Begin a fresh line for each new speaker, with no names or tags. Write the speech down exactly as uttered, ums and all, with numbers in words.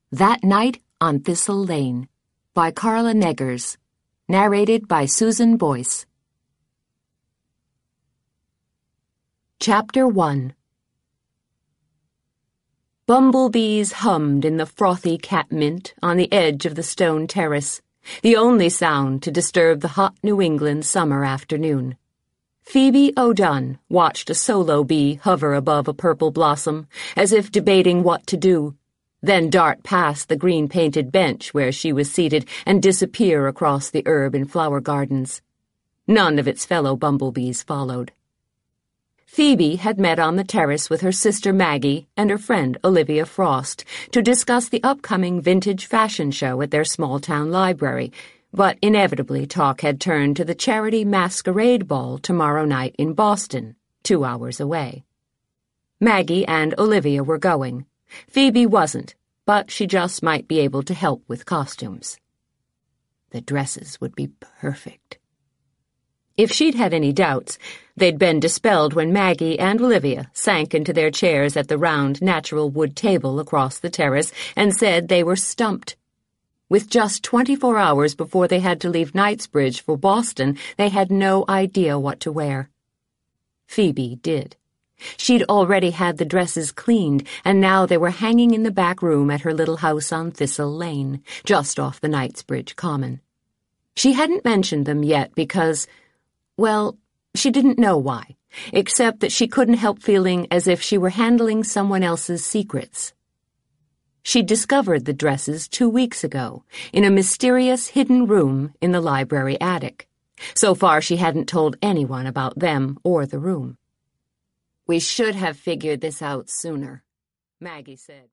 That Night on Thistle Lane by Carla Neggers. Narrated by Susan Boyce. Chapter one. Bumblebees hummed in the frothy catmint on the edge of the stone terrace, the only sound to disturb the hot New England summer afternoon. Phoebe O'Dunn watched a solo bee hover above a purple blossom, as if debating what to do, then dart past the green-painted bench where she was seated and disappear across the herb and flower gardens. None of its fellow bumblebees followed. Phoebe had met on the terrace with her sister Maggie and her friend Olivia Frost to discuss the upcoming vintage fashion show at their small-town library, but inevitably talk had turned to the charity masquerade ball tomorrow night in Boston, two hours away. Maggie and Olivia were going. Phoebe wasn't, but she just might be able to help with costumes. The dresses would be perfect. If she'd had any doubts, they'd been dispelled when Maggie and Olivia sank into their chairs at the round natural wood table across the terrace and said they were stumped. With just twenty-four hours before they had to leave Knightsbridge for Boston, they had no idea what to wear. Phoebe did. She'd already had the dresses cleaned, and now they were hanging in the back room at her little house on Thistle Lane, just off the Knightsbridge Common. She hadn't mentioned them yet because, well, she didn't know why, except that she couldn't help feeling as if she were handling someone else's secrets. She'd discovered the dresses two weeks ago, in a mysterious hidden room in the library attic. So far she hadn't told anyone about them or the room. "We should have figured this out sooner," Maggie said.